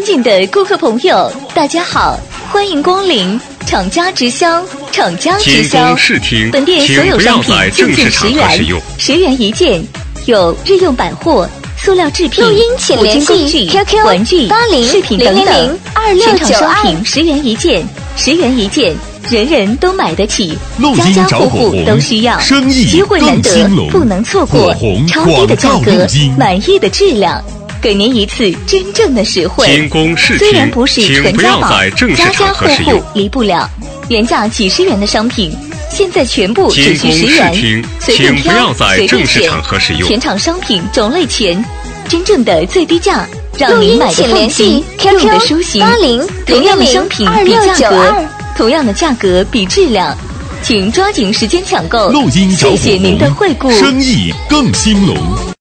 尊敬的顾客朋友，大家好，欢迎光临厂家直销。厂家直销，本店所有商品就件10元一件，有日用百货、塑料制品、 录音请联系 QQ 玩具、饰品等等， 0002692 全场商品10元一件，10元一件，人人都买得起，家家户户都需要，机会难得，不能错过，超低的价格，满意的质量。给您一次真正的实惠，虽然不是纯家宝，家家户户离不了。原价几十元的商品，现在全部只需10元，随便挑，随便选，全场商品种类全，真正的最低价，让您买的放心，用的舒心。同样的商品比价格，同样的价格比质量，请抓紧时间抢购。谢谢您的惠顾， 生意更兴隆。